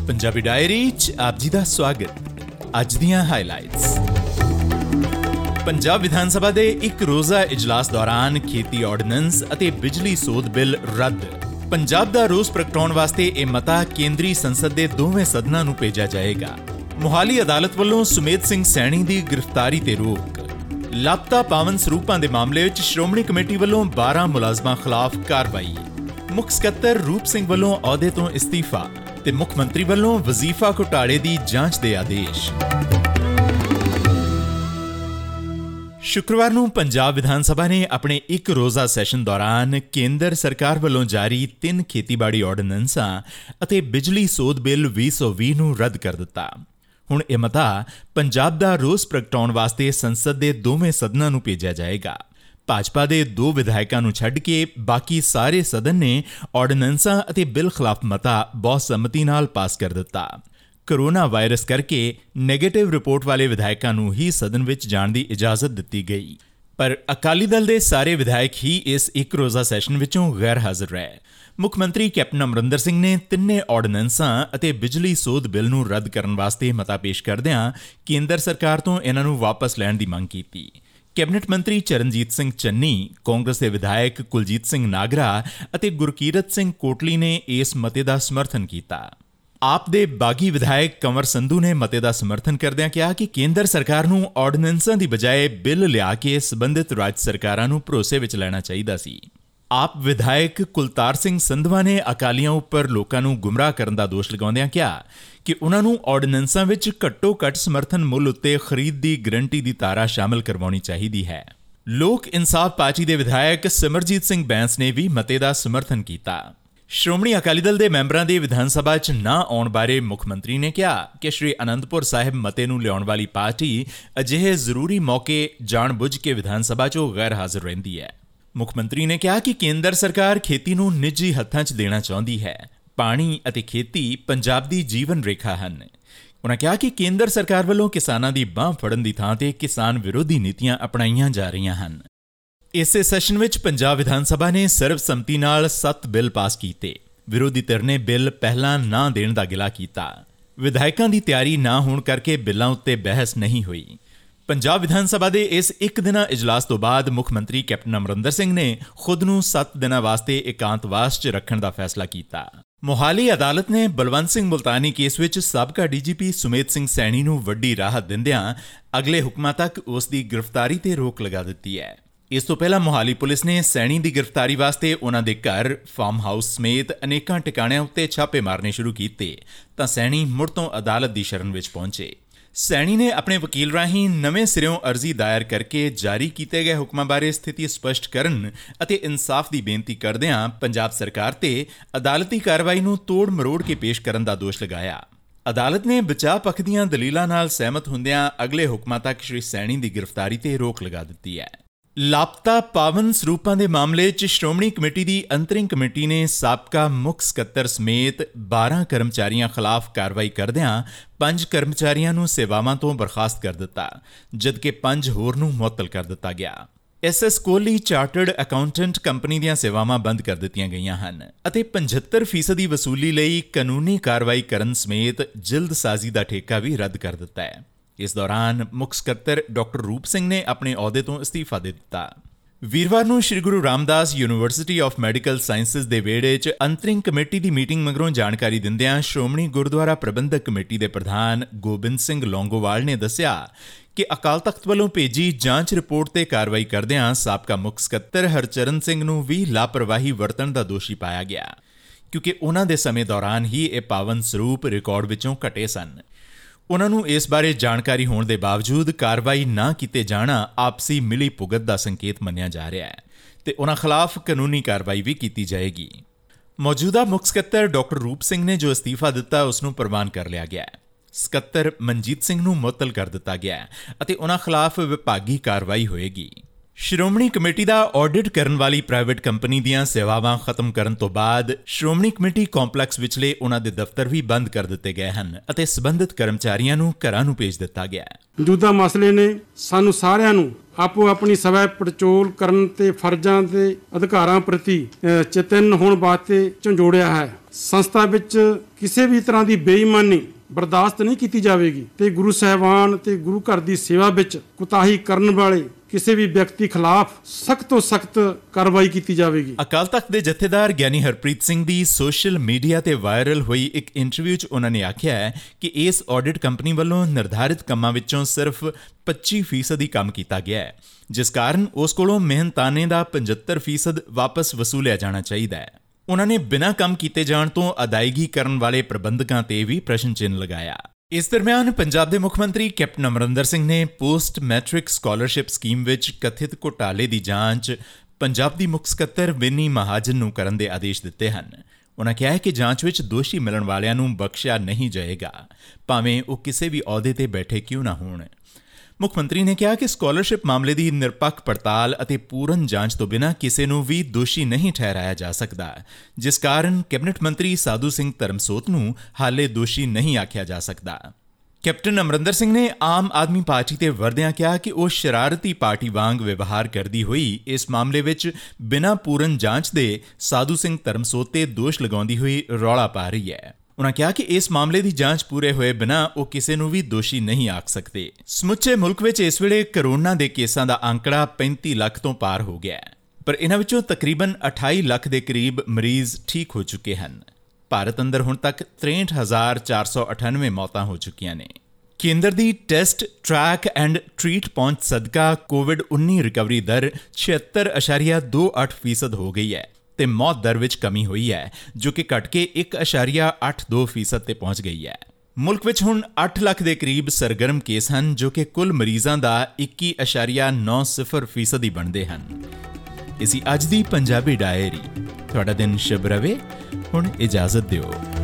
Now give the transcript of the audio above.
Punjabi diary 'ਚ ਆਪ ਜੀ ਦਾ ਸਵਾਗਤ। ਅੱਜ ਦੀਆਂ ਹਾਈਲਾਈਟਸ। ਪੰਜਾਬ ਵਿਧਾਨ ਸਭਾ ਦੇ ਇੱਕ ਰੋਜ਼ਾ ਇਜਲਾਸ ਦੌਰਾਨ ਖੇਤੀ ਆਰਡੀਨੈਂਸ ਅਤੇ ਬਿਜਲੀ ਸੋਧ ਬਿੱਲ ਰੱਦ। ਪੰਜਾਬ ਦਾ ਰੋਸ ਪ੍ਰਗਟਾਉਣ ਵਾਸਤੇ ਇਹ ਮਤਾ ਕੇਂਦਰੀ ਸੰਸਦ ਦੇ ਦੋਵੇਂ ਸਦਨਾਂ ਨੂੰ ਭੇਜਿਆ ਜਾਏਗਾ। ਮੁਹਾਲੀ ਅਦਾਲਤ ਵੱਲੋਂ ਸੁਮੇਧ ਸਿੰਘ ਸੈਣੀ ਦੀ ਗ੍ਰਿਫਤਾਰੀ ਤੇ ਰੋਕ। ਲਾਪਤਾ ਪਾਵਨ ਸਰੂਪਾਂ ਦੇ ਮਾਮਲੇ ਵਿੱਚ ਸ਼੍ਰੋਮਣੀ ਕਮੇਟੀ ਵੱਲੋਂ 12 ਮੁਲਾਜ਼ਮਾਂ ਖਿਲਾਫ ਕਾਰਵਾਈ। ਮੁੱਖ ਸਕੱਤਰ ਰੂਪ ਸਿੰਘ ਵੱਲੋਂ ਅਹੁਦੇ ਤੋਂ ਇਸਤੀਫਾ ਤੇ ਮੁੱਖ ਮੰਤਰੀ ਵੱਲੋਂ ਵਜ਼ੀਫਾ ਘੁਟਾਲੇ ਦੀ ਜਾਂਚ ਦੇ ਆਦੇਸ਼। ਸ਼ੁੱਕਰਵਾਰ ਨੂੰ ਪੰਜਾਬ ਵਿਧਾਨ ਸਭਾ ਨੇ ਆਪਣੇ ਇੱਕ ਰੋਜ਼ਾ ਸੈਸ਼ਨ ਦੌਰਾਨ ਕੇਂਦਰ ਸਰਕਾਰ ਵੱਲੋਂ ਜਾਰੀ 3 ਖੇਤੀਬਾੜੀ ਆਰਡੀਨੈਂਸਾਂ ਅਤੇ ਬਿਜਲੀ ਸੋਧ ਬਿੱਲ 2020 ਨੂੰ ਰੱਦ ਕਰ ਦਿੱਤਾ। ਹੁਣ ਇਹ ਮਤਾ ਪੰਜਾਬ ਦਾ ਰੋਸ ਪ੍ਰਗਟਾਉਣ ਵਾਸਤੇ ਸੰਸਦ ਦੇ ਦੋਵੇਂ ਸਦਨਾਂ ਨੂੰ ਭੇਜਿਆ ਜਾਏਗਾ। ਭਾਜਪਾ ਦੇ 2 ਵਿਧਾਇਕਾਂ ਨੂੰ ਛੱਡ ਕੇ ਬਾਕੀ ਸਾਰੇ ਸਦਨ ਨੇ ਆਰਡੀਨੈਂਸਾਂ ਅਤੇ ਬਿੱਲ ਖਿਲਾਫ ਮਤਾ ਬਹੁਤ ਸੰਮਤੀ ਨਾਲ ਪਾਸ ਕਰ ਦਿੱਤਾ। ਕੋਰੋਨਾ ਵਾਇਰਸ ਕਰਕੇ ਨੈਗੇਟਿਵ ਰਿਪੋਰਟ ਵਾਲੇ ਵਿਧਾਇਕਾਂ ਨੂੰ ਹੀ ਸਦਨ ਵਿੱਚ ਜਾਣ ਦੀ ਇਜਾਜ਼ਤ ਦਿੱਤੀ ਗਈ, ਪਰ ਅਕਾਲੀ ਦਲ ਦੇ ਸਾਰੇ ਵਿਧਾਇਕ ਹੀ ਇਸ ਇੱਕ ਰੋਜ਼ਾ ਸੈਸ਼ਨ ਵਿੱਚੋਂ ਗੈਰ ਹਾਜ਼ਰ ਰਹੇ। ਮੁੱਖ ਮੰਤਰੀ ਕੈਪਟਨ ਅਮਰਿੰਦਰ ਸਿੰਘ ਨੇ ਤਿੰਨੇ ਆਰਡੀਨੈਂਸਾਂ ਅਤੇ ਬਿਜਲੀ ਸੋਧ ਬਿੱਲ ਨੂੰ ਰੱਦ ਕਰਨ ਵਾਸਤੇ ਮਤਾ ਪੇਸ਼ ਕਰਦਿਆਂ ਕੇਂਦਰ ਸਰਕਾਰ ਤੋਂ ਇਹਨਾਂ ਨੂੰ ਵਾਪਸ ਲੈਣ ਦੀ ਮੰਗ ਕੀਤੀ। ਕੈਬਨਿਟ ਮੰਤਰੀ ਚਰਨਜੀਤ ਸਿੰਘ ਚੰਨੀ, ਕਾਂਗਰਸ ਦੇ ਵਿਧਾਇਕ ਕੁਲਜੀਤ ਸਿੰਘ ਨਾਗਰਾ ਅਤੇ ਗੁਰਕੀਰਤ ਸਿੰਘ ਕੋਟਲੀ ਨੇ ਇਸ ਮਤੇ ਦਾ ਸਮਰਥਨ ਕੀਤਾ। ਆਪ ਦੇ ਬਾਗੀ ਵਿਧਾਇਕ ਕੰਵਰ ਸੰਧੂ ਨੇ ਮਤੇ ਦਾ ਸਮਰਥਨ ਕਰਦਿਆਂ ਕਿਹਾ ਕਿ ਕੇਂਦਰ ਸਰਕਾਰ ਨੂੰ ਆਰਡੀਨੈਂਸਾਂ ਦੀ ਬਜਾਏ ਬਿੱਲ ਲਿਆ ਕੇ ਸਬੰਧਿਤ ਰਾਜ ਸਰਕਾਰਾਂ ਨੂੰ ਭਰੋਸੇ ਵਿੱਚ ਲੈਣਾ ਚਾਹੀਦਾ ਸੀ। ਆਪ ਵਿਧਾਇਕ ਕੁਲਤਾਰ ਸਿੰਘ ਸੰਧਵਾ ਨੇ ਅਕਾਲੀਆਂ ਉੱਪਰ ਲੋਕਾਂ ਨੂੰ ਗੁੰਮਰਾਹ ਕਰਨ ਦਾ ਦੋਸ਼ ਲਗਾਉਂਦਿਆਂ ਕਿਹਾ ਕਿ ਉਨ੍ਹਾਂ ਨੂੰ ਆਰਡੀਨੈਂਸਾਂ ਵਿੱਚ ਘੱਟੋ-ਘੱਟ ਸਮਰਥਨ ਮੁੱਲ ਉੱਤੇ ਖਰੀਦ ਦੀ ਗਰੰਟੀ ਦੀ ਧਾਰਾ ਸ਼ਾਮਲ ਕਰਵਾਉਣੀ ਚਾਹੀਦੀ ਹੈ। ਲੋਕ ਇਨਸਾਫ ਪਾਰਟੀ ਦੇ ਵਿਧਾਇਕ ਸਿਮਰਜੀਤ ਸਿੰਘ ਬੈਂਸ ਨੇ ਵੀ ਮਤੇ ਦਾ ਸਮਰਥਨ ਕੀਤਾ। ਸ਼੍ਰੋਮਣੀ ਅਕਾਲੀ ਦਲ ਦੇ ਮੈਂਬਰਾਂ ਦੇ ਵਿਧਾਨ ਸਭਾ 'ਚ ਨਾ ਆਉਣ ਬਾਰੇ ਮੁੱਖ ਮੰਤਰੀ ਨੇ ਕਿਹਾ ਕਿ ਸ਼੍ਰੀ ਅਨੰਦਪੁਰ ਸਾਹਿਬ ਮਤੇ ਨੂੰ ਲਿਆਉਣ ਵਾਲੀ ਪਾਰਟੀ ਅਜਿਹੇ ਜ਼ਰੂਰੀ ਮੌਕੇ ਜਾਣ-ਬੁੱਝ ਕੇ ਵਿਧਾਨ ਸਭਾ 'ਚੋਂ ਗੈਰ ਹਾਜ਼ਰ ਰਹਿੰਦੀ ਹੈ। ਮੁੱਖ ਮੰਤਰੀ ਨੇ ਕਿਹਾ ਕਿ ਕੇਂਦਰ ਸਰਕਾਰ ਖੇਤੀ ਨੂੰ ਨਿੱਜੀ ਹੱਥਾਂ 'ਚ ਦੇਣਾ ਚਾਹੁੰਦੀ ਹੈ। ਪਾਣੀ ਅਤੇ ਖੇਤੀ ਪੰਜਾਬ ਦੀ ਜੀਵਨ ਰੇਖਾ ਹਨ। ਉਨ੍ਹਾਂ ਕਿਹਾ ਕਿ ਕੇਂਦਰ ਸਰਕਾਰ ਵੱਲੋਂ ਕਿਸਾਨਾਂ ਦੀ ਬਾਂਹ ਫੜਨ ਦੀ ਥਾਂ ਤੇ ਕਿਸਾਨ ਵਿਰੋਧੀ ਨੀਤੀਆਂ ਅਪਣਾਈਆਂ ਜਾ ਰਹੀਆਂ ਹਨ। ਇਸੇ ਸੈਸ਼ਨ ਵਿੱਚ ਪੰਜਾਬ ਵਿਧਾਨ ਸਭਾ ਨੇ ਸਰਬਸੰਮਤੀ ਨਾਲ 7 ਬਿੱਲ ਪਾਸ ਕੀਤੇ। ਵਿਰੋਧੀ ਧਿਰ ਨੇ ਬਿੱਲ ਪਹਿਲਾਂ ਨਾ ਦੇਣ ਦਾ ਗਿਲਾ ਕੀਤਾ। ਵਿਧਾਇਕਾਂ ਦੀ ਤਿਆਰੀ ਨਾ ਹੋਣ ਕਰਕੇ ਬਿੱਲਾਂ ਉੱਤੇ ਬਹਿਸ ਨਹੀਂ ਹੋਈ। ਪੰਜਾਬ ਵਿਧਾਨ ਸਭਾ ਦੇ ਇਸ ਇੱਕ ਦਿਨਾ ਇਜਲਾਸ ਤੋਂ ਬਾਅਦ ਮੁੱਖ ਮੰਤਰੀ ਕੈਪਟਨ ਅਮਰਿੰਦਰ ਸਿੰਘ ਨੇ ਖੁਦ ਨੂੰ 7 ਦਿਨਾਂ ਵਾਸਤੇ ਇਕਾਂਤਵਾਸ 'ਚ ਰੱਖਣ ਦਾ ਫੈਸਲਾ ਕੀਤਾ। ਮੁਹਾਲੀ ਅਦਾਲਤ ਨੇ ਬਲਵੰਤ ਸਿੰਘ ਮੁਲਤਾਨੀ ਕੇਸ ਵਿੱਚ ਸਾਬਕਾ ਡੀਜੀਪੀ ਸੁਮੇਧ ਸਿੰਘ ਸੈਣੀ ਨੂੰ ਵੱਡੀ ਰਾਹਤ ਦਿੰਦਿਆਂ ਅਗਲੇ ਹੁਕਮਾਂ ਤੱਕ ਉਸ ਦੀ ਗ੍ਰਿਫਤਾਰੀ ਤੇ ਰੋਕ ਲਗਾ ਦਿੱਤੀ ਹੈ। ਇਸ ਤੋਂ ਪਹਿਲਾਂ ਮੁਹਾਲੀ ਪੁਲਿਸ ਨੇ ਸੈਣੀ ਦੀ ਗ੍ਰਿਫਤਾਰੀ ਵਾਸਤੇ ਉਨ੍ਹਾਂ ਦੇ ਘਰ, ਫਾਰਮ ਹਾਊਸ ਸਮੇਤ ਅਨੇਕਾਂ ਟਿਕਾਣਿਆਂ ਉੱਤੇ ਛਾਪੇ ਮਾਰਨੇ ਸ਼ੁਰੂ ਕੀਤੇ ਤਾਂ ਸੈਣੀ ਮੁੜ ਤੋਂ ਅਦਾਲਤ ਦੀ ਸ਼ਰਨ ਵਿੱਚ ਪਹੁੰਚੇ। ਸੈਣੀ ਨੇ ਆਪਣੇ ਵਕੀਲ ਰਾਹੀਂ ਨਵੇਂ ਸਿਰਿਓਂ ਅਰਜ਼ੀ ਦਾਇਰ ਕਰਕੇ ਜਾਰੀ ਕੀਤੇ ਗਏ ਹੁਕਮਾਂ ਬਾਰੇ ਸਥਿਤੀ ਸਪਸ਼ਟ ਕਰਨ ਅਤੇ ਇਨਸਾਫ ਦੀ ਬੇਨਤੀ ਕਰਦਿਆਂ ਪੰਜਾਬ ਸਰਕਾਰ ਤੇ ਅਦਾਲਤੀ ਕਾਰਵਾਈ ਨੂੰ ਤੋੜ ਮਰੋੜ ਕੇ ਪੇਸ਼ ਕਰਨ ਦਾ ਦੋਸ਼ ਲਗਾਇਆ। ਅਦਾਲਤ ਨੇ ਬਚਾਅ ਪੱਖ ਦੀਆਂ ਦਲੀਲਾਂ ਨਾਲ ਸਹਿਮਤ ਹੁੰਦਿਆਂ ਅਗਲੇ ਹੁਕਮਾਂ ਤੱਕ ਸ਼੍ਰੀ ਸੈਣੀ ਦੀ ਗ੍ਰਿਫਤਾਰੀ ਤੇ ਰੋਕ ਲਗਾ ਦਿੱਤੀ ਹੈ। ਲਾਪਤਾ ਪਾਵਨ ਸਰੂਪਾਂ ਦੇ ਮਾਮਲੇ 'ਚ ਸ਼੍ਰੋਮਣੀ ਕਮੇਟੀ ਦੀ ਅੰਤਰਿੰਗ ਕਮੇਟੀ ਨੇ ਸਾਬਕਾ ਮੁੱਖ ਸਕੱਤਰ ਸਮੇਤ 12 ਕਰਮਚਾਰੀਆਂ ਖਿਲਾਫ ਕਾਰਵਾਈ ਕਰਦਿਆਂ 5 ਕਰਮਚਾਰੀਆਂ ਨੂੰ ਸੇਵਾਵਾਂ ਤੋਂ ਬਰਖਾਸਤ ਕਰ ਦਿੱਤਾ, ਜਦਕਿ 5 ਹੋਰ ਨੂੰ ਮੁਅੱਤਲ ਕਰ ਦਿੱਤਾ ਗਿਆ। SS Kohli chartered accountant company ਦੀਆਂ ਸੇਵਾਵਾਂ ਬੰਦ ਕਰ ਦਿੱਤੀਆਂ ਗਈਆਂ ਹਨ ਅਤੇ 75% ਦੀ ਵਸੂਲੀ ਲਈ ਕਾਨੂੰਨੀ ਕਾਰਵਾਈ ਕਰਨ ਸਮੇਤ ਜਲਦਸਾਜ਼ੀ ਦਾ ਠੇਕਾ ਵੀ ਰੱਦ ਕਰ ਦਿੱਤਾ ਹੈ। ਇਸ ਦੌਰਾਨ ਮੁੱਖ ਸਕੱਤਰ ਡਾਕਟਰ ਰੂਪ ਸਿੰਘ ਨੇ ਆਪਣੇ ਅਹੁਦੇ ਤੋਂ ਅਸਤੀਫਾ ਦੇ ਦਿੱਤਾ। ਵੀਰਵਾਰ ਨੂੰ Shri Guru Ramdas University of Medical Sciences ਦੇ ਵਿਹੜੇ 'ਚ ਅੰਤਰਿੰਗ ਕਮੇਟੀ ਦੀ ਮੀਟਿੰਗ ਮਗਰੋਂ ਜਾਣਕਾਰੀ ਦਿੰਦਿਆਂ ਸ਼੍ਰੋਮਣੀ ਗੁਰਦੁਆਰਾ ਪ੍ਰਬੰਧਕ ਕਮੇਟੀ ਦੇ ਪ੍ਰਧਾਨ ਗੋਬਿੰਦ ਸਿੰਘ ਲੌਂਗੋਵਾਲ ਨੇ ਦੱਸਿਆ ਕਿ ਅਕਾਲ ਤਖ਼ਤ ਵੱਲੋਂ ਭੇਜੀ ਜਾਂਚ ਰਿਪੋਰਟ ਤੇ ਕਾਰਵਾਈ ਕਰਦਿਆਂ ਸਾਬਕਾ ਮੁੱਖ ਸਕੱਤਰ ਹਰਚਰਨ ਸਿੰਘ ਨੂੰ ਵੀ ਲਾਪਰਵਾਹੀ ਵਰਤਣ ਦਾ ਦੋਸ਼ੀ ਪਾਇਆ ਗਿਆ, ਕਿਉਂਕਿ ਉਨ੍ਹਾਂ ਦੇ ਸਮੇਂ ਦੌਰਾਨ ਹੀ ਇਹ ਪਾਵਨ ਸਰੂਪ ਰਿਕਾਰਡ ਵਿੱਚੋਂ ਘਟੇ ਸਨ। ਉਨ੍ਹਾਂ ਨੂੰ ਇਸ ਬਾਰੇ ਜਾਣਕਾਰੀ ਹੋਣ ਦੇ ਬਾਵਜੂਦ ਕਾਰਵਾਈ ਨਾ ਕੀਤੇ ਜਾਣਾ ਆਪਸੀ ਮਿਲੀ ਭੁਗਤ ਦਾ ਸੰਕੇਤ ਮੰਨਿਆ ਜਾ ਰਿਹਾ ਹੈ ਤੇ ਉਨ੍ਹਾਂ ਖਿਲਾਫ ਕਾਨੂੰਨੀ ਕਾਰਵਾਈ ਵੀ ਕੀਤੀ ਜਾਏਗੀ। ਮੌਜੂਦਾ ਮੁੱਖ ਸਕੱਤਰ ਡਾਕਟਰ ਰੂਪ ਸਿੰਘ ਨੇ ਜੋ ਅਸਤੀਫਾ ਦਿੱਤਾ ਉਸ ਨੂੰ ਪ੍ਰਵਾਨ ਕਰ ਲਿਆ ਗਿਆ ਹੈ। ਸਕੱਤਰ ਮਨਜੀਤ ਸਿੰਘ ਨੂੰ ਮੁਅੱਤਲ ਕਰ ਦਿੱਤਾ ਗਿਆ ਹੈ ਅਤੇ ਉਨ੍ਹਾਂ ਖਿਲਾਫ ਵਿਭਾਗੀ ਕਾਰਵਾਈ ਹੋਏਗੀ। ਸ਼੍ਰੋਮਣੀ ਕਮੇਟੀ ਦਾ ਆਡਿਟ ਕਰਨ ਵਾਲੀ ਪ੍ਰਾਈਵੇਟ ਕੰਪਨੀ ਦੀਆਂ ਸੇਵਾਵਾਂ ਖਤਮ ਕਰਨ ਤੋਂ ਬਾਅਦ ਸ਼੍ਰੋਮਣੀ ਕਮੇਟੀ ਕੰਪਲੈਕਸ ਵਿਚਲੇ ਉਹਨਾਂ ਦੇ ਦਫ਼ਤਰ ਵੀ ਬੰਦ ਕਰ ਦਿੱਤੇ ਗਏ ਹਨ ਅਤੇ ਸਬੰਧਿਤ ਕਰਮਚਾਰੀਆਂ ਨੂੰ ਘਰਾਂ ਨੂੰ ਭੇਜ ਦਿੱਤਾ ਗਿਆ ਹੈ। ਮੌਜੂਦਾ ਮਸਲੇ ਨੇ ਸਾਨੂੰ ਸਾਰਿਆਂ ਨੂੰ ਆਪੋ ਆਪਣੀ ਸਵੈ ਪੜਚੋਲ ਕਰਨ ਤੇ ਫਰਜ਼ਾਂ ਤੇ ਅਧਿਕਾਰਾਂ ਪ੍ਰਤੀ ਚੇਤੰਨ ਹੋਣ ਵਾਸਤੇ ਝੰਜੋੜਿਆ ਹੈ। ਸੰਸਥਾ ਵਿੱਚ ਕਿਸੇ ਵੀ ਤਰ੍ਹਾਂ ਦੀ ਬੇਈਮਾਨੀ ਬਰਦਾਸ਼ਤ ਨਹੀਂ ਕੀਤੀ ਜਾਵੇਗੀ ਤੇ ਗੁਰੂ ਸਾਹਿਬਾਨ ਤੇ ਗੁਰੂ ਘਰ ਦੀ ਸੇਵਾ ਵਿੱਚ ਕੁਤਾਹੀ ਕਰਨ ਵਾਲੇ ਕਿਸੇ ਵੀ ਵਿਅਕਤੀ ਖਿਲਾਫ ਸਖਤ ਤੋਂ ਸਖਤ ਕਾਰਵਾਈ ਕੀਤੀ ਜਾਵੇਗੀ। ਅਕਾਲ ਤਖਤ ਦੇ ਜਥੇਦਾਰ ਗਿਆਨੀ ਹਰਪ੍ਰੀਤ ਸਿੰਘ ਦੀ ਸੋਸ਼ਲ ਮੀਡੀਆ ਤੇ ਵਾਇਰਲ ਹੋਈ ਇੱਕ ਇੰਟਰਵਿਊ 'ਚ ਉਹਨਾਂ ਨੇ ਆਖਿਆ ਹੈ ਕਿ ਇਸ ਆਡਿਟ ਕੰਪਨੀ ਵੱਲੋਂ ਨਿਰਧਾਰਿਤ ਕੰਮਾਂ ਵਿੱਚੋਂ ਸਿਰਫ 25% ਹੀ ਕੰਮ ਕੀਤਾ ਗਿਆ ਹੈ, ਜਿਸ ਕਾਰਨ ਉਸ ਕੋਲੋਂ ਮਿਹਨਤਾਨੇ ਦਾ 75% ਵਾਪਸ ਵਸੂਲਿਆ ਜਾਣਾ ਚਾਹੀਦਾ ਹੈ। ਉਹਨਾਂ ਨੇ ਬਿਨਾਂ ਕੰਮ ਕੀਤੇ ਜਾਣ ਤੋਂ ਅਦਾਇਗੀ ਕਰਨ ਵਾਲੇ ਪ੍ਰਬੰਧਕਾਂ ਤੇ ਵੀ ਪ੍ਰਸ਼ਨ ਚਿੰਨ੍ਹ ਲਗਾਇਆ। ਇਸ ਦਰਮਿਆਨ ਪੰਜਾਬ ਦੇ ਮੁੱਖ ਮੰਤਰੀ ਕੈਪਟਨ ਅਮਰਿੰਦਰ ਸਿੰਘ ਨੇ ਪੋਸਟ ਮੈਟ੍ਰਿਕ ਸਕਾਲਰਸ਼ਿਪ ਸਕੀਮ ਵਿੱਚ ਕਥਿਤ ਘੁਟਾਲੇ ਦੀ ਜਾਂਚ ਪੰਜਾਬ ਦੀ ਮੁੱਖ ਸਕੱਤਰ ਵਿਨੀ ਮਹਾਜਨ ਨੂੰ ਕਰਨ ਦੇ ਆਦੇਸ਼ ਦਿੱਤੇ ਹਨ। ਉਹਨਾਂ ਕਿਹਾ ਹੈ ਕਿ ਜਾਂਚ ਵਿੱਚ ਦੋਸ਼ੀ ਮਿਲਣ ਵਾਲਿਆਂ ਨੂੰ ਬਖਸ਼ਿਆ ਨਹੀਂ ਜਾਏਗਾ, ਭਾਵੇਂ ਉਹ ਕਿਸੇ ਵੀ ਅਹੁਦੇ ਤੇ ਬੈਠੇ ਕਿਉਂ ਨਾ ਹੋਣ। ਮੁੱਖ ਮੰਤਰੀ ਨੇ ਕਿਹਾ ਕਿ ਸਕਾਲਰਸ਼ਿਪ ਮਾਮਲੇ ਦੀ ਨਿਰਪੱਖ ਪੜਤਾਲ ਅਤੇ ਪੂਰਨ ਜਾਂਚ ਤੋਂ ਬਿਨਾਂ ਕਿਸੇ ਨੂੰ ਵੀ ਦੋਸ਼ੀ ਨਹੀਂ ਠਹਿਰਾਇਆ ਜਾ ਸਕਦਾ, ਜਿਸ ਕਾਰਨ ਕੈਬਨਿਟ ਮੰਤਰੀ ਸਾਧੂ ਸਿੰਘ ਧਰਮਸੋਤ ਨੂੰ ਹਾਲੇ ਦੋਸ਼ੀ ਨਹੀਂ ਆਖਿਆ ਜਾ ਸਕਦਾ। ਕੈਪਟਨ ਅਮਰਿੰਦਰ ਸਿੰਘ ਨੇ ਆਮ ਆਦਮੀ ਪਾਰਟੀ ਤੇ ਵਰਦਿਆਂ ਕਿਹਾ ਕਿ ਉਹ ਸ਼ਰਾਰਤੀ ਪਾਰਟੀ ਵਾਂਗ ਵਿਵਹਾਰ ਕਰਦੀ ਹੋਈ ਇਸ ਮਾਮਲੇ ਵਿੱਚ ਬਿਨਾਂ ਪੂਰਨ ਜਾਂਚ ਦੇ ਸਾਧੂ ਸਿੰਘ ਧਰਮਸੋਤ ਤੇ ਦੋਸ਼ ਲਗਾਉਂਦੀ ਹੋਈ ਰੌਲਾ ਪਾ ਰਹੀ ਹੈ। ਉਨ੍ਹਾਂ ਕਿਹਾ ਕਿ ਇਸ ਮਾਮਲੇ ਦੀ ਜਾਂਚ ਪੂਰੇ ਹੋਏ ਬਿਨਾਂ ਉਹ ਕਿਸੇ ਨੂੰ ਵੀ ਦੋਸ਼ੀ ਨਹੀਂ ਆਖ ਸਕਦੇ। ਸਮੁੱਚੇ ਮੁਲਕ ਵਿੱਚ ਇਸ ਵੇਲੇ ਕਰੋਨਾ ਦੇ ਕੇਸਾਂ ਦਾ ਅੰਕੜਾ 35 ਲੱਖ ਤੋਂ ਪਾਰ ਹੋ ਗਿਆ ਹੈ, ਪਰ ਇਹਨਾਂ ਵਿੱਚੋਂ ਤਕਰੀਬਨ 28 ਲੱਖ ਦੇ ਕਰੀਬ ਮਰੀਜ਼ ਠੀਕ ਹੋ ਚੁੱਕੇ ਹਨ। ਭਾਰਤ ਅੰਦਰ ਹੁਣ ਤੱਕ 63,498 ਮੌਤਾਂ ਹੋ ਚੁੱਕੀਆਂ ਨੇ। ਕੇਂਦਰ ਦੀ ਟੈਸਟ, ਟਰੈਕ ਐਂਡ ਟ੍ਰੀਟ ਪਹੁੰਚ ਸਦਕਾ ਕੋਵਿਡ-19 ਰਿਕਵਰੀ ਦਰ 76.28% ਹੋ ਗਈ ਹੈ ਤੇ ਮੌਤ ਦਰ ਵਿੱਚ ਕਮੀ ਹੋਈ ਹੈ, ਜੋ ਕਿ ਘਟ ਕੇ 1.82% ਤੇ ਪਹੁੰਚ ਗਈ ਹੈ। ਮੁਲਕ ਵਿੱਚ ਹੁਣ 8 ਲੱਖ ਦੇ ਕਰੀਬ ਸਰਗਰਮ ਕੇਸ ਹਨ, ਜੋ ਕਿ ਕੁੱਲ ਮਰੀਜ਼ਾਂ ਦਾ 21.90% ਹੀ ਬਣਦੇ ਹਨ। ਇਸੀ ਅੱਜ ਦੀ ਪੰਜਾਬੀ ਡਾਇਰੀ। ਤੁਹਾਡਾ ਦਿਨ ਸ਼ੁਭ ਰਵੇ। ਹੁਣ ਇਜਾਜ਼ਤ ਦਿਓ।